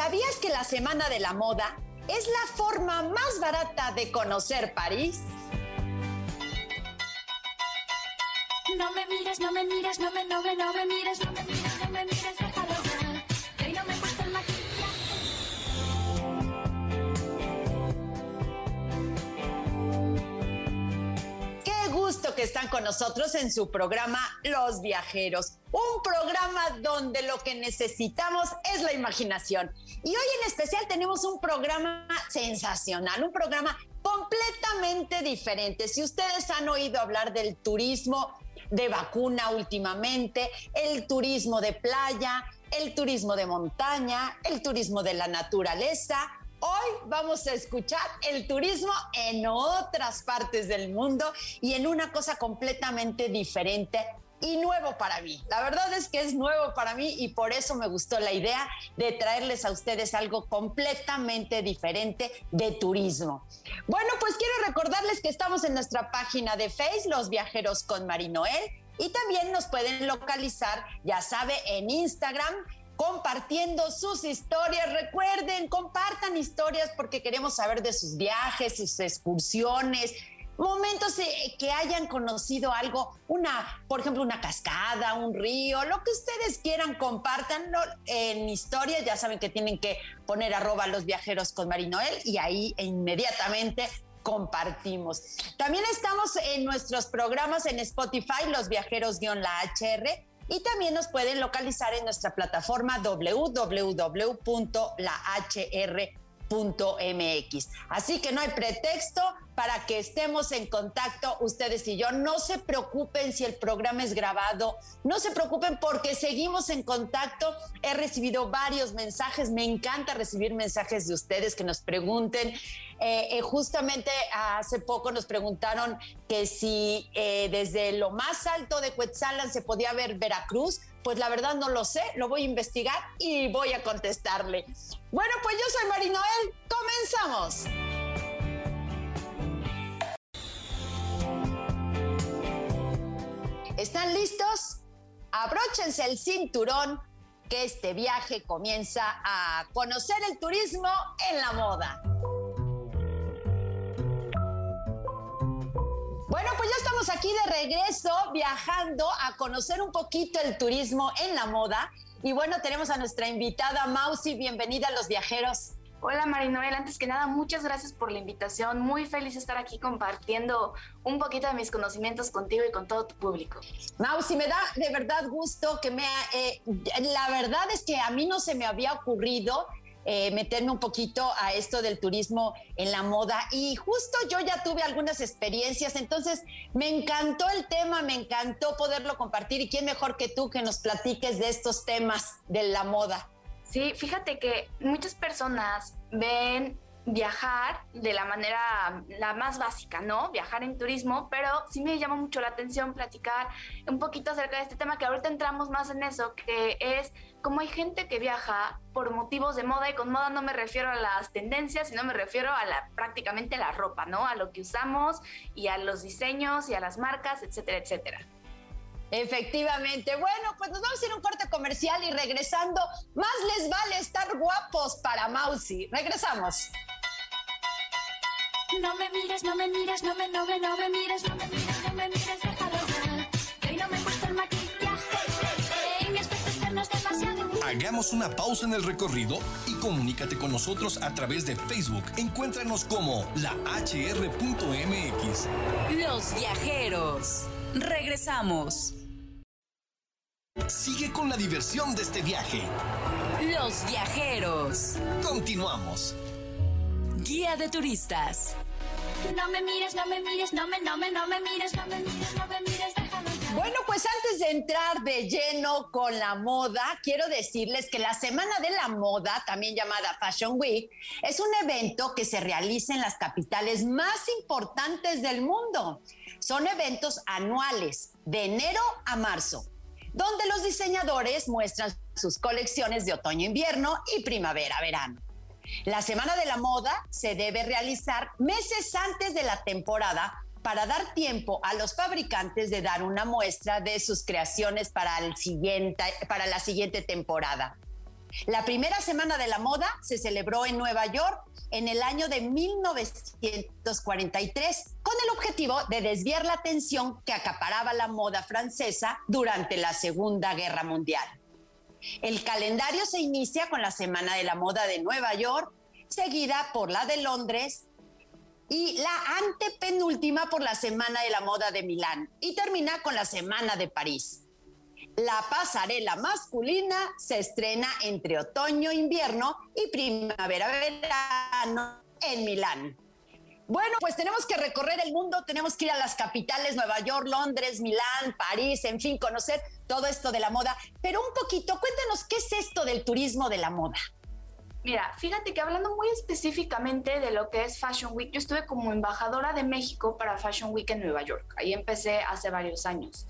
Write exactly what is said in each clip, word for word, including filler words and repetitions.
¿Sabías que la Semana de la Moda es la forma más barata de conocer París? No me mires, no me mires, no me, no me, no me mires, no me mires, no me mires, déjalo ver, que hoy no me gusta el maquillaje. Qué gusto que están con nosotros en su programa Los Viajeros, un programa donde lo que necesitamos es la imaginación. Y hoy en especial tenemos un programa sensacional, un programa completamente diferente. Si ustedes han oído hablar del turismo de vacuna últimamente, el turismo de playa, el turismo de montaña, el turismo de la naturaleza, hoy vamos a escuchar el turismo en otras partes del mundo y en una cosa completamente diferente y nuevo para mí. La verdad es que es nuevo para mí y por eso me gustó la idea de traerles a ustedes algo completamente diferente de turismo. Bueno, pues quiero recordarles que estamos en nuestra página de Facebook, Los Viajeros con Mari Noel, y también nos pueden localizar, ya sabe, en Instagram, compartiendo sus historias. Recuerden, compartan historias porque queremos saber de sus viajes, sus excursiones, momentos que hayan conocido algo, una, por ejemplo, una cascada, un río, lo que ustedes quieran, compártanlo en historias. Ya saben que tienen que poner arroba Los Viajeros con Mari Noel y ahí inmediatamente compartimos. También estamos en nuestros programas en Spotify, Los Viajeros-la H R, y también nos pueden localizar en nuestra plataforma doble u doble u doble u punto la h r punto m x. Así que no hay pretexto para que estemos en contacto ustedes y yo. No se preocupen si el programa es grabado, no se preocupen porque seguimos en contacto. He recibido varios mensajes, me encanta recibir mensajes de ustedes que nos pregunten. Eh, eh, justamente hace poco nos preguntaron que si eh, desde lo más alto de Cuetzalan se podía ver Veracruz. Pues la verdad no lo sé, lo voy a investigar y voy a contestarle. Bueno, pues yo soy Mari Noel, comenzamos. ¿Están listos? Abróchense el cinturón, que este viaje comienza a conocer el turismo en la moda. Bueno, pues ya estamos aquí de regreso, viajando a conocer un poquito el turismo en la moda. Y bueno, tenemos a nuestra invitada Mausi. Bienvenida a Los Viajeros. Hola Mari Noel, antes que nada, muchas gracias por la invitación. Muy feliz de estar aquí compartiendo un poquito de mis conocimientos contigo y con todo tu público. Mausi, me da de verdad gusto que me... Eh, la verdad es que a mí no se me había ocurrido Eh, meterme un poquito a esto del turismo en la moda y justo yo ya tuve algunas experiencias, entonces me encantó el tema, me encantó poderlo compartir y quién mejor que tú que nos platiques de estos temas de la moda. Sí, fíjate que muchas personas ven viajar de la manera la más básica, ¿no? Viajar en turismo, pero sí me llama mucho la atención platicar un poquito acerca de este tema, que ahorita entramos más en eso, que es cómo hay gente que viaja por motivos de moda, y con moda no me refiero a las tendencias, sino me refiero a la prácticamente la ropa, ¿no? A lo que usamos y a los diseños y a las marcas, etcétera, etcétera. Efectivamente. Bueno, pues nos vamos a ir a un corte comercial y regresando, más les vale estar guapos para Mausi. Regresamos. No me mires, no me mires, no me, no me, no me mires, no me mires, no me mires, déjalo ver, que hoy no me gusta el maquillaje, y mi aspecto externo es demasiado. Hagamos una pausa en el recorrido y comunícate con nosotros a través de Facebook. Encuéntranos como la h r punto m x. Los Viajeros. Regresamos. Sigue con la diversión de este viaje. Los Viajeros. Continuamos. Guía de turistas. No me mires, no me mires, no me, no me, no me mires, no me mires, no me mires, déjalo ya. Bueno, pues antes de entrar de lleno con la moda, quiero decirles que la Semana de la Moda, también llamada Fashion Week, es un evento que se realiza en las capitales más importantes del mundo. Son eventos anuales, de enero a marzo, donde los diseñadores muestran sus colecciones de otoño-invierno y primavera-verano. La Semana de la Moda se debe realizar meses antes de la temporada para dar tiempo a los fabricantes de dar una muestra de sus creaciones para, el siguiente, para la siguiente temporada. La primera semana de la moda se celebró en Nueva York en el año de mil novecientos cuarenta y tres con el objetivo de desviar la atención que acaparaba la moda francesa durante la Segunda Guerra Mundial. El calendario se inicia con la Semana de la Moda de Nueva York, seguida por la de Londres y la antepenúltima por la Semana de la Moda de Milán y termina con la Semana de París. La pasarela masculina se estrena entre otoño-invierno y primavera-verano en Milán. Bueno, pues tenemos que recorrer el mundo, tenemos que ir a las capitales, Nueva York, Londres, Milán, París, en fin, conocer todo esto de la moda. Pero un poquito, cuéntanos, ¿qué es esto del turismo de la moda? Mira, fíjate que hablando muy específicamente de lo que es Fashion Week, yo estuve como embajadora de México para Fashion Week en Nueva York. Ahí empecé hace varios años.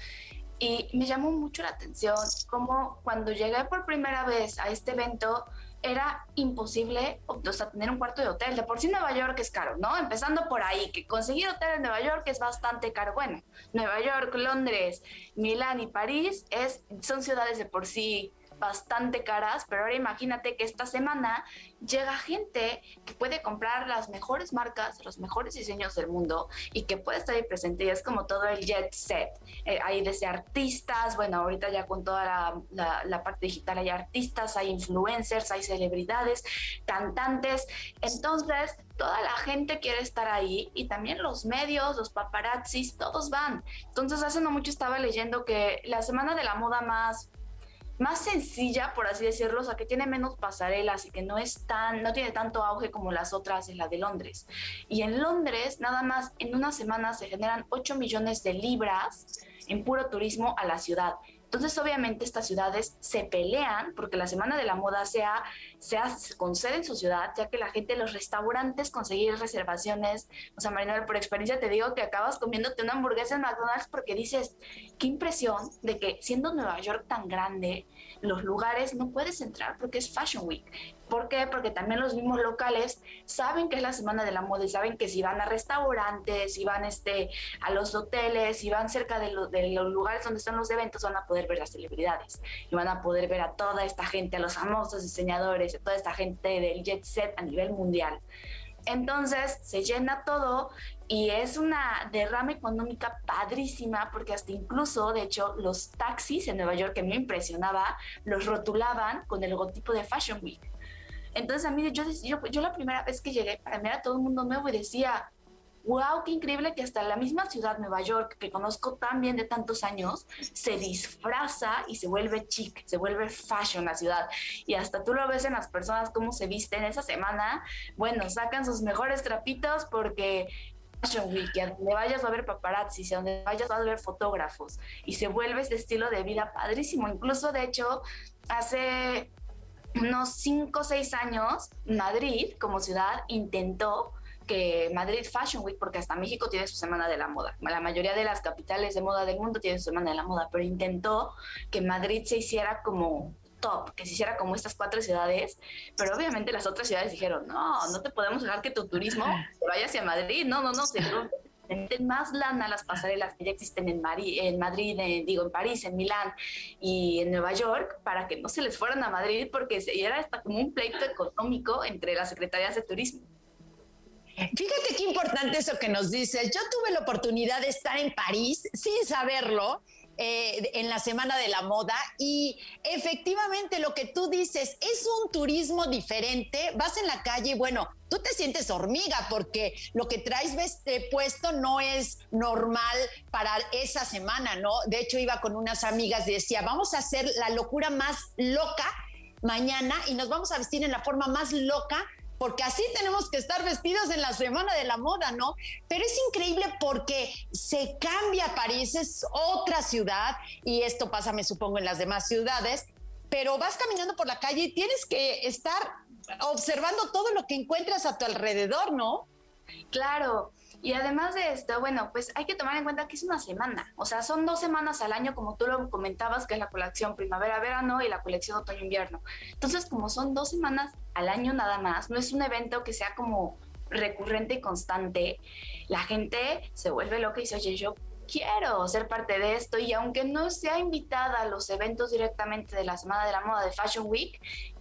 Y me llamó mucho la atención cómo cuando llegué por primera vez a este evento era imposible, o sea, tener un cuarto de hotel. De por sí Nueva York es caro, ¿no? Empezando por ahí, que conseguir hotel en Nueva York es bastante caro. Bueno, Nueva York, Londres, Milán y París es, son ciudades de por sí bastante caras, pero ahora imagínate que esta semana llega gente que puede comprar las mejores marcas, los mejores diseños del mundo y que puede estar ahí presente, y es como todo el jet set. Eh, hay desde artistas, bueno, ahorita ya con toda la, la, la parte digital hay artistas, hay influencers, hay celebridades, cantantes, entonces toda la gente quiere estar ahí y también los medios, los paparazzis, todos van. Entonces hace no mucho estaba leyendo que la semana de la moda más más sencilla, por así decirlo, o sea, que tiene menos pasarelas y que no es tan, no tiene tanto auge como las otras, es la de Londres. Y en Londres, nada más en una semana se generan ocho millones de libras en puro turismo a la ciudad. Entonces, obviamente, estas ciudades se pelean porque la Semana de la Moda sea, sea con sede en su ciudad, ya que la gente, los restaurantes, conseguir reservaciones. O sea, Marinela, por experiencia te digo que acabas comiéndote una hamburguesa en McDonald's porque dices, qué impresión de que siendo Nueva York tan grande, los lugares no puedes entrar porque es Fashion Week. ¿Por qué? Porque también los mismos locales saben que es la Semana de la Moda y saben que si van a restaurantes, si van este, a los hoteles, si van cerca de, lo, de los lugares donde están los eventos, van a poder ver las celebridades y van a poder ver a toda esta gente, a los famosos diseñadores, a toda esta gente del jet set a nivel mundial. Entonces se llena todo y es una derrama económica padrísima porque hasta incluso, de hecho, los taxis en Nueva York, que me impresionaba, los rotulaban con el logotipo de Fashion Week. Entonces a mí, yo, yo, yo la primera vez que llegué, para mí era todo un mundo nuevo y decía, wow, qué increíble que hasta la misma ciudad, Nueva York, que conozco tan bien de tantos años, se disfraza y se vuelve chic, se vuelve fashion la ciudad. Y hasta tú lo ves en las personas cómo se visten esa semana. Bueno, sacan sus mejores trapitos porque Fashion Week, y a donde vayas va a haber paparazzi, a donde vayas va a haber fotógrafos. Y se vuelve este estilo de vida padrísimo. Incluso, de hecho, hace unos cinco o seis años, Madrid, como ciudad, intentó que Madrid Fashion Week, porque hasta México tiene su Semana de la Moda, la mayoría de las capitales de moda del mundo tienen su Semana de la Moda, pero intentó que Madrid se hiciera como top, que se hiciera como estas cuatro ciudades, pero obviamente las otras ciudades dijeron, no, no te podemos dejar que tu turismo se vaya hacia Madrid, no, no, no, se meten más lana a las pasarelas que ya existen en, Mari, en Madrid, en, digo, en París, en Milán y en Nueva York, para que no se les fueran a Madrid, porque era hasta como un pleito económico entre las secretarías de turismo. Fíjate qué importante eso que nos dices. Yo tuve la oportunidad de estar en París sin saberlo eh, en la Semana de la Moda y efectivamente lo que tú dices es un turismo diferente. Vas en la calle y bueno, tú te sientes hormiga porque lo que traes eh, puesto no es normal para esa semana, ¿no? De hecho iba con unas amigas y decía, vamos a hacer la locura más loca mañana y nos vamos a vestir en la forma más loca porque así tenemos que estar vestidos en la Semana de la Moda, ¿no? Pero es increíble porque se cambia París, es otra ciudad, y esto pasa, me supongo, en las demás ciudades, pero vas caminando por la calle y tienes que estar observando todo lo que encuentras a tu alrededor, ¿no? Claro. Y además de esto, bueno, pues hay que tomar en cuenta que es una semana, o sea, son dos semanas al año, como tú lo comentabas, que es la colección primavera-verano y la colección otoño-invierno. Entonces, como son dos semanas al año nada más, no es un evento que sea como recurrente y constante, la gente se vuelve loca y dice, oye, yo quiero ser parte de esto, y aunque no sea invitada a los eventos directamente de la Semana de la Moda de Fashion Week,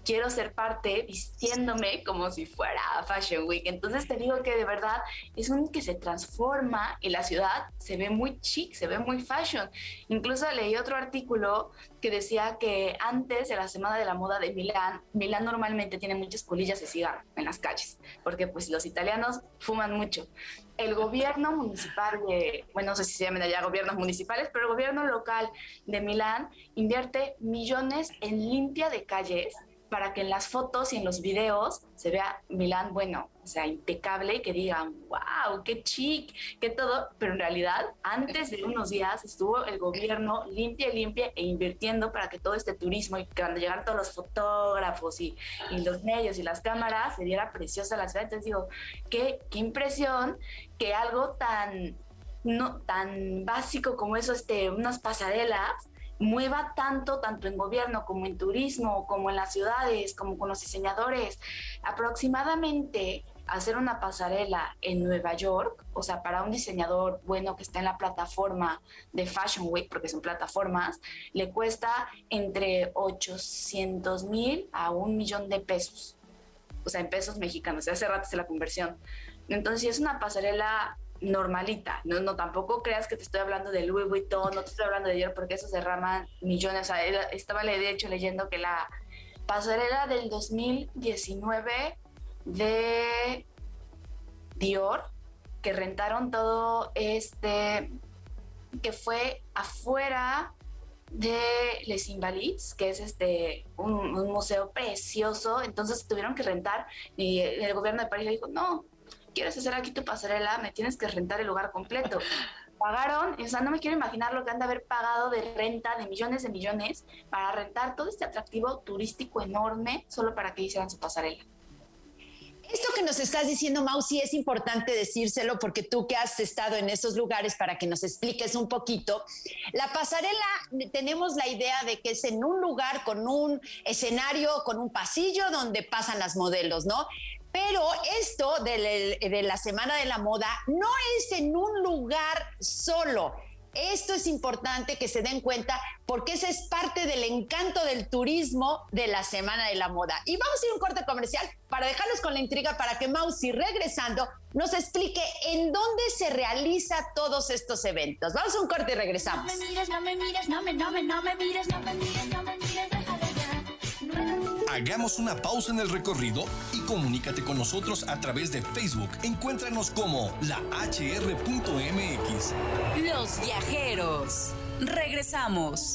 quiero ser parte vistiéndome como si fuera Fashion Week. Entonces te digo que de verdad es un que se transforma y la ciudad se ve muy chic, se ve muy fashion. Incluso leí otro artículo que decía que antes de la Semana de la Moda de Milán, Milán normalmente tiene muchas colillas de cigarro en las calles, porque pues los italianos fuman mucho. El gobierno municipal de, bueno, no sé si se llaman allá gobiernos municipales, pero el gobierno local de Milán invierte millones en limpia de calles para que en las fotos y en los videos se vea Milán, bueno, o sea, impecable y que digan, wow, qué chic, qué todo, pero en realidad antes de unos días estuvo el gobierno limpia y limpia e invirtiendo para que todo este turismo y cuando llegaran todos los fotógrafos y, y los medios y las cámaras se viera preciosa la ciudad. Entonces digo, qué, qué impresión que algo tan, no, tan básico como eso, este, unas pasarelas, mueva tanto, tanto en gobierno como en turismo, como en las ciudades, como con los diseñadores. Aproximadamente hacer una pasarela en Nueva York, o sea, para un diseñador bueno que está en la plataforma de Fashion Week, porque son plataformas, le cuesta entre ochocientos mil a un millón de pesos, o sea, en pesos mexicanos, hace rato es la conversión. Entonces, si es una pasarela normalita, no, no tampoco creas que te estoy hablando de Louis Vuitton, no te estoy hablando de Dior, porque esos derraman millones. O sea, estaba de hecho leyendo que la pasarela del dos mil diecinueve de Dior, que rentaron todo este, que fue afuera de Les Invalides, que es este un, un museo precioso, entonces tuvieron que rentar y el gobierno de París le dijo, no, ¿quieres hacer aquí tu pasarela? Me tienes que rentar el lugar completo. Pagaron, o sea, no me quiero imaginar lo que han de haber pagado de renta, de millones de millones, para rentar todo este atractivo turístico enorme solo para que hicieran su pasarela. Esto que nos estás diciendo, Mau, sí es importante decírselo porque tú que has estado en esos lugares para que nos expliques un poquito. La pasarela, tenemos la idea de que es en un lugar con un escenario, con un pasillo donde pasan las modelos, ¿no? Pero esto de, de la Semana de la Moda no es en un lugar solo. Esto es importante que se den cuenta porque ese es parte del encanto del turismo de la Semana de la Moda. Y vamos a ir a un corte comercial para dejarlos con la intriga para que Mausi, regresando, nos explique en dónde se realiza todos estos eventos. Vamos a un corte y regresamos. No me mires, no me mires, no me, no me, no me mires, no me mires, no me mires, déjalo ya. Hagamos una pausa en el recorrido y comunícate con nosotros a través de Facebook. Encuéntranos como la H R punto M X. Los Viajeros. Regresamos.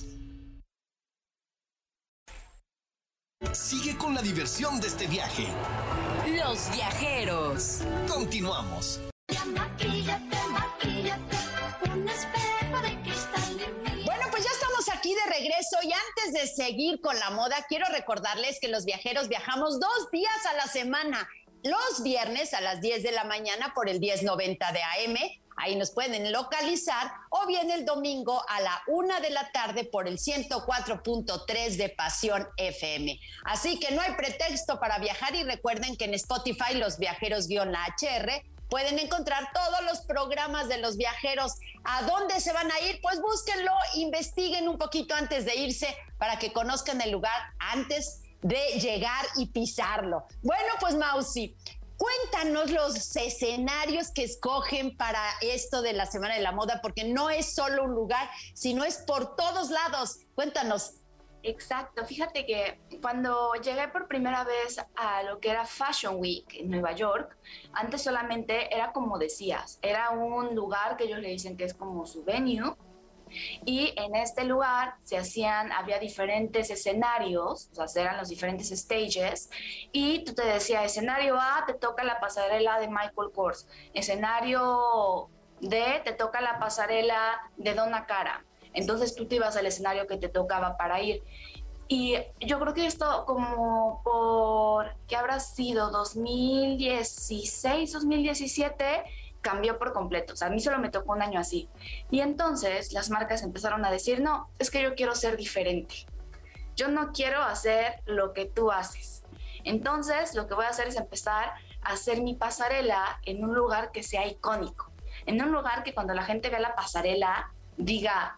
Sigue con la diversión de este viaje. Los Viajeros. Continuamos. Ya maquíllate, maquíllate, un espejo de cristal de mí. Bueno, pues ya estamos aquí de regreso y antes de seguir con la moda, quiero recordarles que los viajeros viajamos dos días a la semana. Los viernes a las diez de la mañana por el diez noventa de A M, ahí nos pueden localizar, o bien el domingo a la una de la tarde por el ciento cuatro punto tres de Pasión F M. Así que no hay pretexto para viajar y recuerden que en Spotify, Los Viajeros-la H R, pueden encontrar todos los programas de los viajeros. ¿A dónde se van a ir? Pues búsquenlo, investiguen un poquito antes de irse para que conozcan el lugar antes de llegar y pisarlo. Bueno, pues Mausi, cuéntanos los escenarios que escogen para esto de la Semana de la Moda, porque no es solo un lugar, sino es por todos lados. Cuéntanos. Exacto, fíjate que cuando llegué por primera vez a lo que era Fashion Week en Nueva York, antes solamente era como decías, era un lugar que ellos le dicen que es como su venue, y en este lugar se hacían, había diferentes escenarios, o sea, eran los diferentes stages, y tú te decías, escenario A te toca la pasarela de Michael Kors, escenario D te toca la pasarela de Donna Karan. Entonces tú te ibas al escenario que te tocaba para ir. Y yo creo que esto como por, ¿qué habrá sido? dos mil dieciséis, dos mil diecisiete, cambió por completo. O sea, a mí solo me tocó un año así. Y entonces las marcas empezaron a decir, no, es que yo quiero ser diferente. Yo no quiero hacer lo que tú haces. Entonces lo que voy a hacer es empezar a hacer mi pasarela en un lugar que sea icónico. En un lugar que cuando la gente vea la pasarela diga,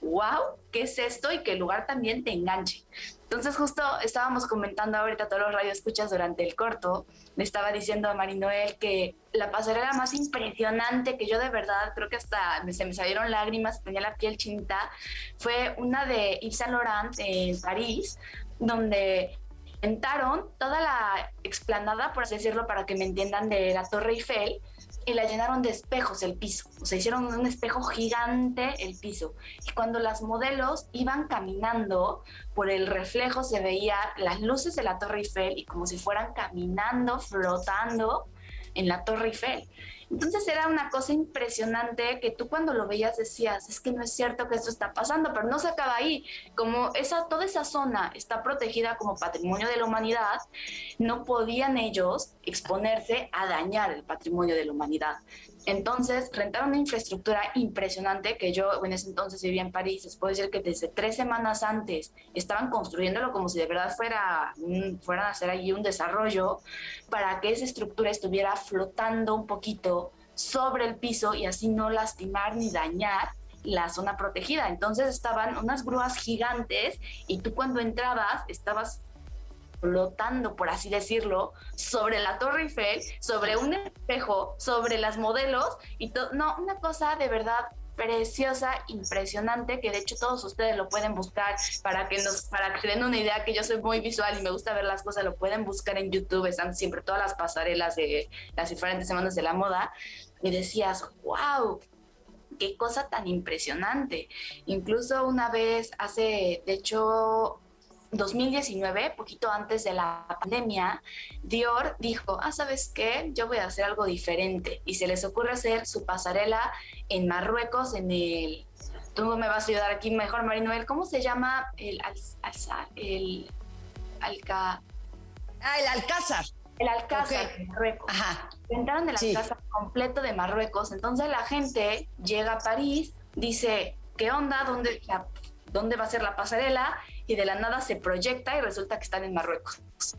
wow, ¿qué es esto? Y que el lugar también te enganche. Entonces justo estábamos comentando ahorita todos los radioescuchas durante el corto, le estaba diciendo a Marinoel que la pasarela más impresionante que yo de verdad creo que hasta me, se me salieron lágrimas, tenía la piel chinita, fue una de Yves Saint Laurent en París, donde pintaron toda la explanada, por así decirlo, para que me entiendan, de la Torre Eiffel, y la llenaron de espejos el piso, o sea, hicieron un espejo gigante el piso, y cuando las modelos iban caminando, por el reflejo se veía las luces de la Torre Eiffel y como si fueran caminando, flotando en la Torre Eiffel. Entonces era una cosa impresionante que tú cuando lo veías decías, es que no es cierto que esto está pasando, pero no se acaba ahí. Como esa, toda esa zona está protegida como patrimonio de la humanidad, no podían ellos exponerse a dañar el patrimonio de la humanidad. Entonces rentaron una infraestructura impresionante que yo en ese entonces vivía en París. Les puedo decir que desde tres semanas antes estaban construyéndolo como si de verdad fuera un, fueran a hacer allí un desarrollo para que esa estructura estuviera flotando un poquito sobre el piso y así no lastimar ni dañar la zona protegida. Entonces estaban unas grúas gigantes y tú cuando entrabas estabas flotando, por así decirlo, sobre la Torre Eiffel, sobre un espejo, sobre las modelos y todo. No, una cosa de verdad preciosa, impresionante, que de hecho todos ustedes lo pueden buscar para que nos, para que den una idea, que yo soy muy visual y me gusta ver las cosas, lo pueden buscar en YouTube, están siempre todas las pasarelas de las diferentes semanas de la moda, y decías, wow, qué cosa tan impresionante. Incluso una vez hace, de hecho, dos mil diecinueve, poquito antes de la pandemia, Dior dijo, ah, ¿sabes qué? Yo voy a hacer algo diferente. Y se les ocurre hacer su pasarela en Marruecos, en el... Tú me vas a ayudar aquí mejor, Marinoel. ¿Cómo se llama? El... Alzar, el... Alca... Ah, el Alcázar. El Alcázar Okay. de Marruecos. Ajá. Entraron del Sí. Alcázar completo de Marruecos. Entonces la gente llega a París, dice, ¿qué onda? ¿Dónde, la, ¿dónde va a ser la pasarela? Y de la nada se proyecta y resulta que están en Marruecos.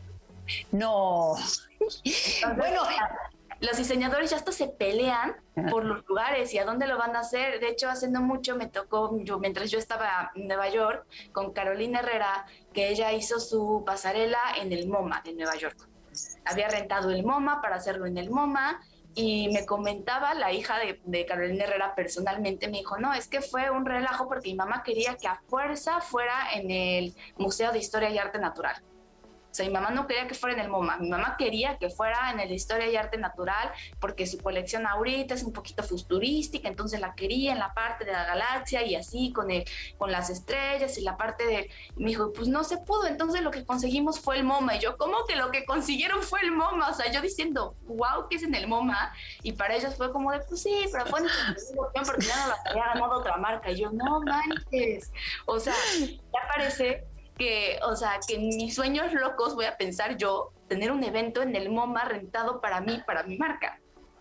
No. Entonces, Bueno, los diseñadores ya hasta se pelean por los lugares y a dónde lo van a hacer. De hecho, hace no mucho me tocó, yo, mientras yo estaba en Nueva York, con Carolina Herrera, que ella hizo su pasarela en el MoMA de Nueva York. Había rentado el MoMA para hacerlo en el MoMA, y me comentaba la hija de, de Carolina Herrera personalmente, me dijo, no, es que fue un relajo porque mi mamá quería que a fuerza fuera en el Museo de Historia y Arte Natural. O sea, mi mamá no quería que fuera en el MoMA, mi mamá quería que fuera en el Historia y Arte Natural porque su colección ahorita es un poquito futurística, entonces la quería en la parte de la galaxia y así con, el, con las estrellas y la parte de... Me dijo, pues no se pudo, entonces lo que conseguimos fue el MoMA. Y yo, ¿cómo que lo que consiguieron fue el MoMA? O sea, yo diciendo, wow, ¿qué es en el MoMA? Y para ellos fue como de, pues sí, pero fue en el porque ya no la había ganado otra marca. Y yo, no manches. O sea, ya parece... que, o sea, que en mis sueños locos voy a pensar yo tener un evento en el MoMA rentado para mí, para mi marca.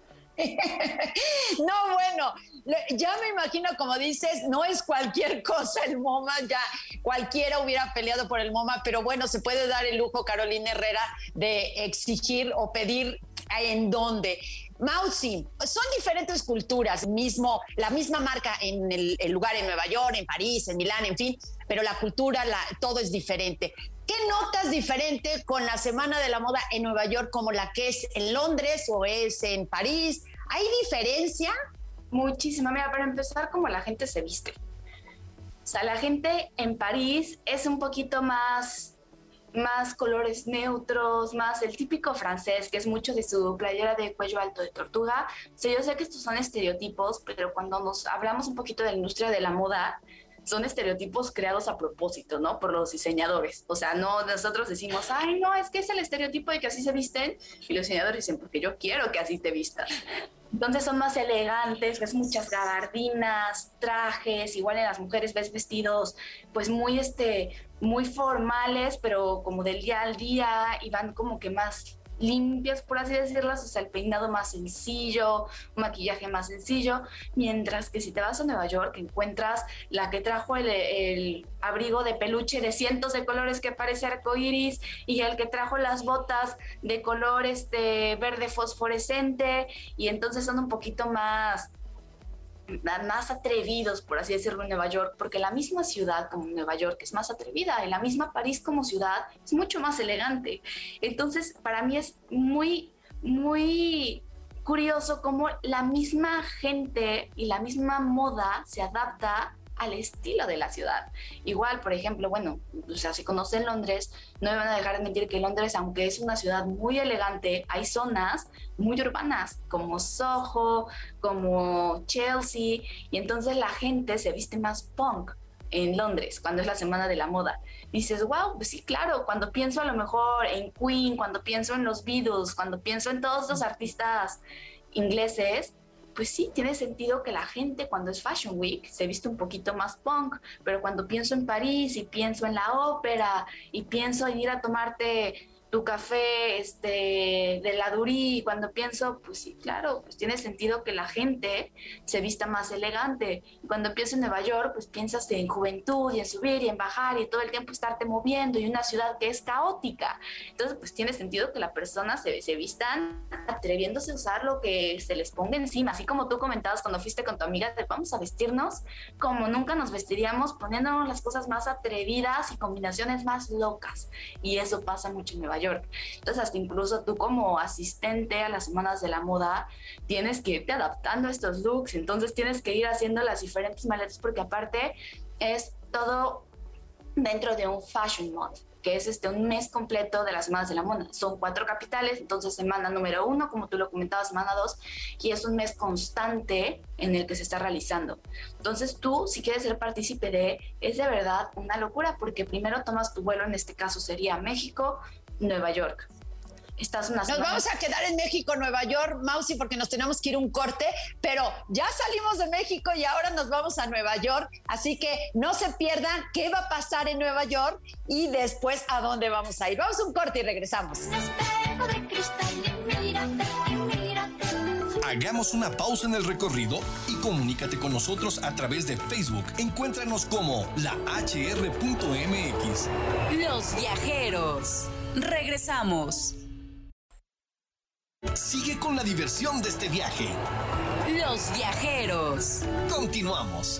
No, bueno, ya me imagino, como dices, no es cualquier cosa el MoMA, ya cualquiera hubiera peleado por el MoMA, pero bueno, se puede dar el lujo Carolina Herrera de exigir o pedir en dónde. Mausi, son diferentes culturas, mismo, la misma marca en el, el lugar en Nueva York, en París, en Milán, en fin, pero la cultura, la, todo es diferente. ¿Qué notas diferente con la Semana de la Moda en Nueva York como la que es en Londres o es en París? ¿Hay diferencia? Muchísima. Mira, para empezar, como la gente se viste. O sea, la gente en París es un poquito más... más colores neutros, más el típico francés, que es mucho de su playera de cuello alto de tortuga. O sea, yo sé que estos son estereotipos, pero cuando nos hablamos un poquito de la industria de la moda, son estereotipos creados a propósito, ¿no? Por los diseñadores. O sea, no nosotros decimos, ay, no, es que es el estereotipo de que así se visten, y los diseñadores dicen, porque yo quiero que así te vistas. Entonces son más elegantes, ves muchas gabardinas, trajes, igual en las mujeres ves vestidos pues muy, este, muy formales, pero como del día al día, y van como que más limpias, por así decirlas, o sea, el peinado más sencillo, un maquillaje más sencillo, mientras que si te vas a Nueva York encuentras la que trajo el, el abrigo de peluche de cientos de colores que parece arcoíris, y el que trajo las botas de color este, verde fosforescente, y entonces son un poquito más más atrevidos, por así decirlo, en Nueva York, porque la misma ciudad como Nueva York es más atrevida, y la misma París como ciudad es mucho más elegante. Entonces, para mí es muy, muy curioso cómo la misma gente y la misma moda se adapta al estilo de la ciudad. Igual, por ejemplo, bueno, o sea, si conocen Londres, no me van a dejar de mentir que Londres, aunque es una ciudad muy elegante, hay zonas muy urbanas, como Soho, como Chelsea, y entonces la gente se viste más punk en Londres, cuando es la semana de la moda. Dices, wow, pues sí, claro, cuando pienso a lo mejor en Queen, cuando pienso en los Beatles, cuando pienso en todos los artistas ingleses, pues sí, tiene sentido que la gente cuando es Fashion Week se viste un poquito más punk, pero cuando pienso en París y pienso en la ópera y pienso en ir a tomarte tu café este, de la Durí, cuando pienso, pues sí, claro, pues tiene sentido que la gente se vista más elegante. Cuando pienso en Nueva York, pues piensas en juventud y en subir y en bajar y todo el tiempo estarte moviendo y una ciudad que es caótica. Entonces, pues tiene sentido que las personas se, se vistan atreviéndose a usar lo que se les ponga encima. Así como tú comentabas cuando fuiste con tu amiga, de vamos a vestirnos como nunca nos vestiríamos, poniéndonos las cosas más atrevidas y combinaciones más locas. Y eso pasa mucho en Nueva York. York. Entonces, hasta incluso tú como asistente a las semanas de la moda, tienes que irte adaptando a estos looks, entonces tienes que ir haciendo las diferentes maletas, porque aparte es todo dentro de un fashion month, que es este un mes completo de las semanas de la moda. Son cuatro capitales, entonces semana número uno, como tú lo comentabas, semana dos, y es un mes constante en el que se está realizando. Entonces tú, si quieres ser partícipe de, es de verdad una locura, porque primero tomas tu vuelo, en este caso sería México, Nueva York. Estás una Nos semana... vamos a quedar en México, Nueva York, Mausi, porque nos tenemos que ir un corte, pero ya salimos de México y ahora nos vamos a Nueva York, así que no se pierdan qué va a pasar en Nueva York y después a dónde vamos a ir. Vamos a un corte y regresamos. Un espejo de cristal y mírate, mírate. Hagamos una pausa en el recorrido y comunícate con nosotros a través de Facebook. Encuéntranos como la H R punto M X. Los Viajeros. Regresamos. Sigue con la diversión de este viaje. Los Viajeros. Continuamos.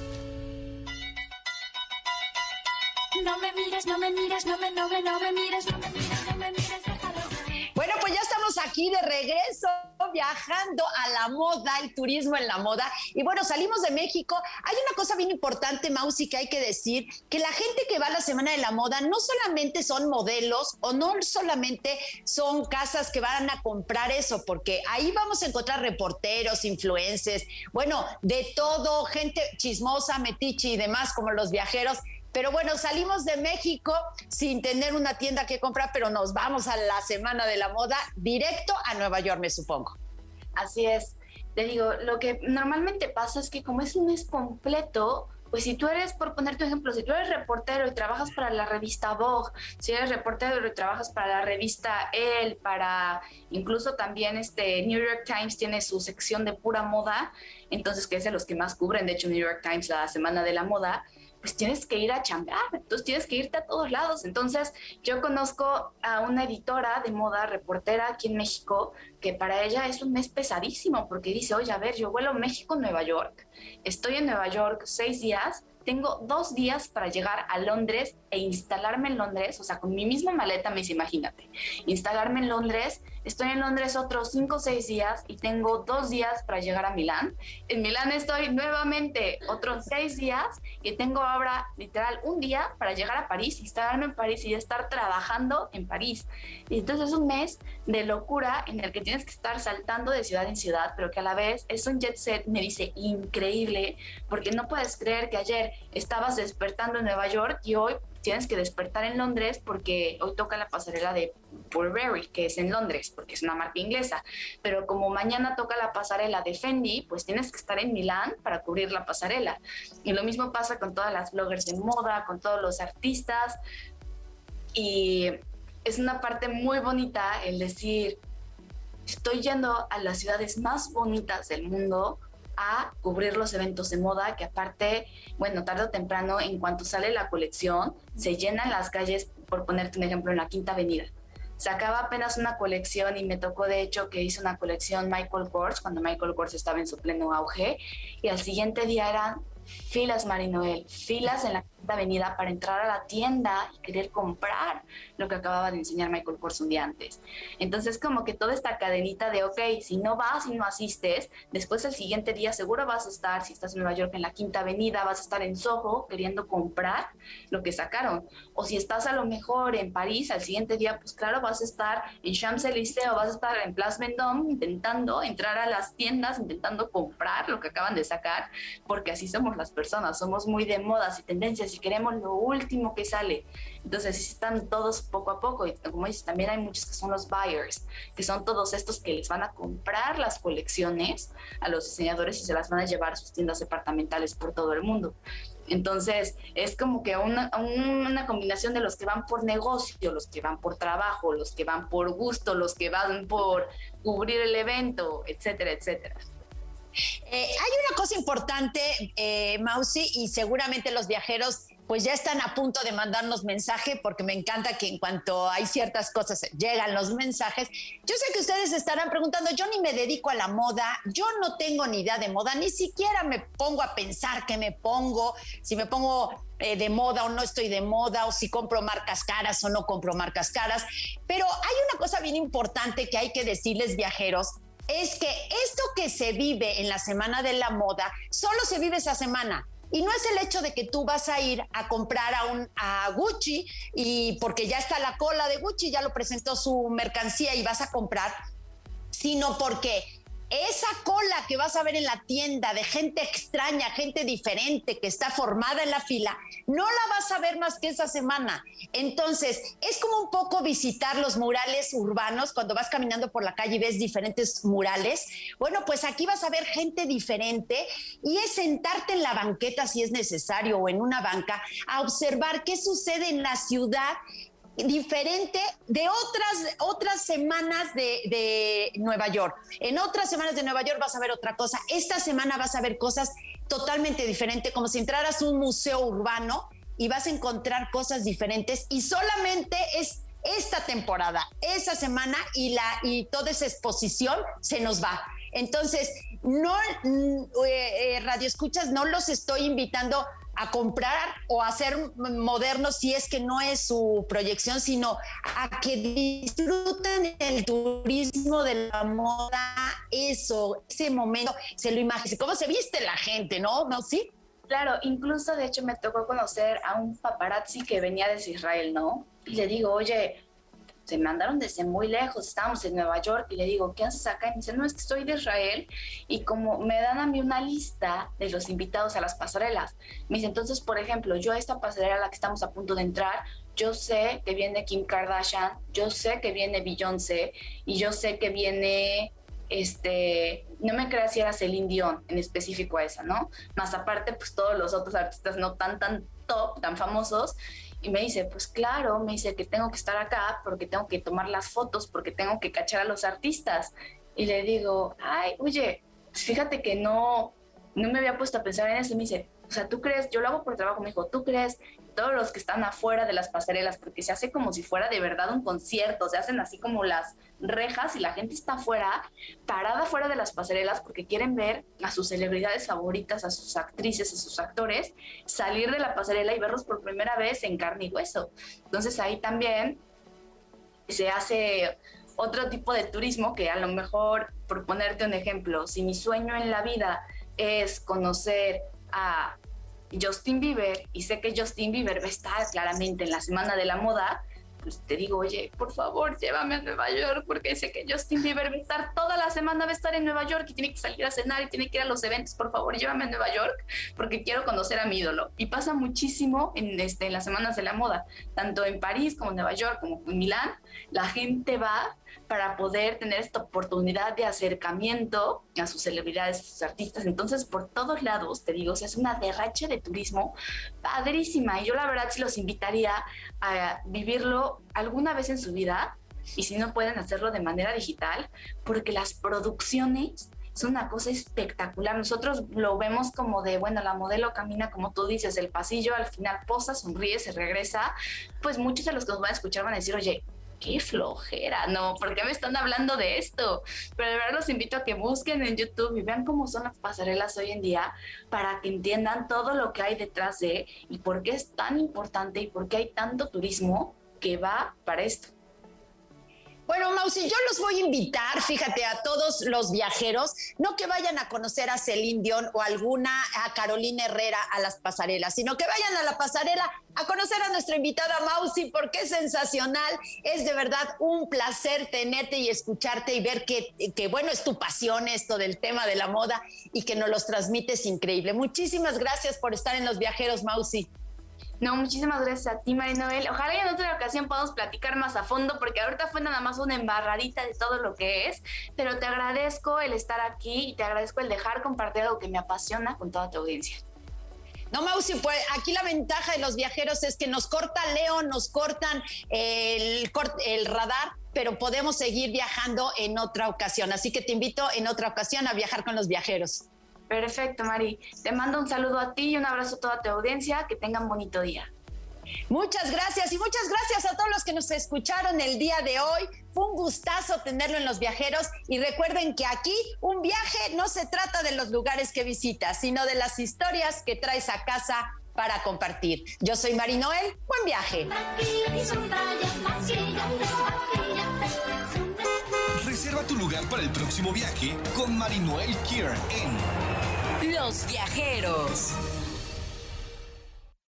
No me mires, no me mires, no me, no me, no me mires, no me mires, no me mires, déjalo. Bueno, pues ya estamos aquí de regreso, viajando a la moda, el turismo en la moda. Y bueno, salimos de México. Hay una cosa bien importante, Mausi, que hay que decir, que la gente que va a la Semana de la Moda no solamente son modelos o no solamente son casas que van a comprar eso, porque ahí vamos a encontrar reporteros, influencers, bueno, de todo, gente chismosa, metiche y demás, como los viajeros. Pero bueno, salimos de México sin tener una tienda que comprar, pero nos vamos a la Semana de la Moda directo a Nueva York, me supongo. Así es. Te digo, lo que normalmente pasa es que como es un mes completo, pues si tú eres, por ponerte un ejemplo, si tú eres reportero y trabajas para la revista Vogue, si eres reportero y trabajas para la revista Elle, para incluso también este New York Times tiene su sección de pura moda, entonces que es de los que más cubren, de hecho New York Times la Semana de la Moda, pues tienes que ir a chambear, entonces tienes que irte a todos lados. Entonces yo conozco a una editora de moda, reportera aquí en México, que para ella es un mes pesadísimo, porque dice, oye, a ver, yo vuelo México-Nueva York, estoy en Nueva York seis días, tengo dos días para llegar a Londres e instalarme en Londres, o sea, con mi misma maleta, me dice, imagínate, instalarme en Londres, estoy en Londres otros cinco o seis días y tengo dos días para llegar a Milán. En Milán estoy nuevamente otros seis días y tengo ahora literal un día para llegar a París, instalarme en París y estar trabajando en París. Y entonces es un mes de locura en el que tienes que estar saltando de ciudad en ciudad, pero que a la vez es un jet set, me dice, increíble, porque no puedes creer que ayer estabas despertando en Nueva York y hoy tienes que despertar en Londres porque hoy toca la pasarela de Burberry, que es en Londres, porque es una marca inglesa. Pero como mañana toca la pasarela de Fendi, pues tienes que estar en Milán para cubrir la pasarela. Y lo mismo pasa con todas las bloggers de moda, con todos los artistas. Y es una parte muy bonita el decir, estoy yendo a las ciudades más bonitas del mundo a cubrir los eventos de moda, que aparte, bueno, tarde o temprano, en cuanto sale la colección, se llenan las calles, por ponerte un ejemplo, en la Quinta Avenida. sacaba apenas una colección y me tocó de hecho que hizo una colección Michael Kors, cuando Michael Kors estaba en su pleno auge, y al siguiente día eran filas, Marinoel, filas en la Quinta Avenida para entrar a la tienda y querer comprar lo que acababa de enseñar Michael Kors un día antes. Entonces como que toda esta cadenita de, ok, si no vas y no asistes, después el siguiente día seguro vas a estar, si estás en Nueva York, en la Quinta Avenida, vas a estar en Soho queriendo comprar lo que sacaron. O si estás a lo mejor en París, al siguiente día, pues claro, vas a estar en Champs-Élysées o vas a estar en Place Vendôme intentando entrar a las tiendas, intentando comprar lo que acaban de sacar, porque así somos las personas, somos muy de modas y tendencias y queremos lo último que sale. Entonces están todos poco a poco, y como dices, también hay muchos que son los buyers, que son todos estos que les van a comprar las colecciones a los diseñadores y se las van a llevar a sus tiendas departamentales por todo el mundo. Entonces es como que una, una combinación de los que van por negocio, los que van por trabajo, los que van por gusto, los que van por cubrir el evento, etcétera, etcétera. Eh, hay una cosa importante, eh, Mausi, y seguramente los viajeros pues ya están a punto de mandarnos mensaje, porque me encanta que en cuanto hay ciertas cosas llegan los mensajes. Yo sé que ustedes estarán preguntando, yo ni me dedico a la moda, yo no tengo ni idea de moda, ni siquiera me pongo a pensar qué me pongo, si me pongo eh, de moda o no estoy de moda, o si compro marcas caras o no compro marcas caras. Pero hay una cosa bien importante que hay que decirles, viajeros, es que esto que se vive en la Semana de la Moda, solo se vive esa semana. Y no es el hecho de que tú vas a ir a comprar a, un, a Gucci y porque ya está la cola de Gucci, ya lo presentó su mercancía y vas a comprar, sino porque esa cola que vas a ver en la tienda de gente extraña, gente diferente que está formada en la fila, no la vas a ver más que esa semana. Entonces, es como un poco visitar los murales urbanos cuando vas caminando por la calle y ves diferentes murales. Bueno, pues aquí vas a ver gente diferente y es sentarte en la banqueta si es necesario o en una banca a observar qué sucede en la ciudad diferente de otras, otras semanas de, de Nueva York. En otras semanas de Nueva York vas a ver otra cosa. Esta semana vas a ver cosas totalmente diferentes, como si entraras a un museo urbano y vas a encontrar cosas diferentes, y solamente es esta temporada, esa semana, y, la, y toda esa exposición se nos va. Entonces, no, eh, eh, Radio Escuchas, no los estoy invitando a comprar o a ser modernos si es que no es su proyección, sino a que disfruten el turismo de la moda, eso, ese momento, se lo imaginen, cómo se viste la gente, ¿no? ¿No? ¿Sí? Claro, incluso de hecho me tocó conocer a un paparazzi que venía desde Israel, ¿no? Y le digo, oye, se mandaron desde muy lejos, estábamos en Nueva York, y le digo, ¿qué haces acá? Y me dice, no, es que estoy de Israel, y como me dan a mí una lista de los invitados a las pasarelas, me dice, entonces, por ejemplo, yo a esta pasarela a la que estamos a punto de entrar, yo sé que viene Kim Kardashian, yo sé que viene Beyoncé, y yo sé que viene, este, no me creas si era Celine Dion, en específico a esa, ¿no? Más aparte, pues todos los otros artistas no tan, tan top, tan famosos. Y me dice, pues claro, me dice que tengo que estar acá porque tengo que tomar las fotos, porque tengo que cachar a los artistas. Y le digo, ay, oye, pues fíjate que no, no me había puesto a pensar en eso. Y me dice, o sea, ¿tú crees? Yo lo hago por trabajo. Me dijo, ¿tú crees? Todos los que están afuera de las pasarelas, porque se hace como si fuera de verdad un concierto, se hacen así como las rejas y la gente está afuera, parada fuera de las pasarelas porque quieren ver a sus celebridades favoritas, a sus actrices, a sus actores, salir de la pasarela y verlos por primera vez en carne y hueso. Entonces ahí también se hace otro tipo de turismo que a lo mejor, por ponerte un ejemplo, si mi sueño en la vida es conocer a Justin Bieber y sé que Justin Bieber va a estar claramente en la Semana de la Moda, pues te digo, oye, por favor, llévame a Nueva York, porque sé que Justin Bieber va a estar toda la semana, va a estar en Nueva York y tiene que salir a cenar y tiene que ir a los eventos. Por favor, llévame a Nueva York porque quiero conocer a mi ídolo. Y pasa muchísimo en, este, en las Semanas de la Moda, tanto en París como en Nueva York como en Milán. La gente va para poder tener esta oportunidad de acercamiento a sus celebridades, a sus artistas. Entonces, por todos lados, te digo, o sea, es una derracha de turismo padrísima. Y yo la verdad sí los invitaría a vivirlo alguna vez en su vida, y si no pueden hacerlo de manera digital, porque las producciones es una cosa espectacular. Nosotros lo vemos como de, bueno, la modelo camina, como tú dices, el pasillo, al final posa, sonríe, se regresa. Pues muchos de los que nos van a escuchar van a decir, oye, qué flojera, no, ¿por qué me están hablando de esto? Pero de verdad los invito a que busquen en YouTube y vean cómo son las pasarelas hoy en día para que entiendan todo lo que hay detrás de y por qué es tan importante y por qué hay tanto turismo que va para esto. Bueno, Mausi, yo los voy a invitar, fíjate, a todos los viajeros, no que vayan a conocer a Celine Dion o alguna, a Carolina Herrera a las pasarelas, sino que vayan a la pasarela a conocer a nuestra invitada Mausi, porque es sensacional, es de verdad un placer tenerte y escucharte y ver que, que bueno, es tu pasión esto del tema de la moda y que nos los transmites increíble. Muchísimas gracias por estar en Los Viajeros, Mausi. No, muchísimas gracias a ti, Marinoel. Ojalá en otra ocasión podamos platicar más a fondo, porque ahorita fue nada más una embarradita de todo lo que es, pero te agradezco el estar aquí y te agradezco el dejar compartir algo que me apasiona con toda tu audiencia. No, Mausi, pues aquí la ventaja de Los Viajeros es que nos corta Leo, nos cortan el, el radar, pero podemos seguir viajando en otra ocasión. Así que te invito en otra ocasión a viajar con Los Viajeros. Perfecto, Mari. Te mando un saludo a ti y un abrazo a toda tu audiencia. Que tengan bonito día. Muchas gracias y muchas gracias a todos los que nos escucharon el día de hoy. Fue un gustazo tenerlo en Los Viajeros y recuerden que aquí un viaje no se trata de los lugares que visitas, sino de las historias que traes a casa para compartir. Yo soy Marinoel. Buen viaje. Reserva tu lugar para el próximo viaje con Marinoel Kier en Los Viajeros.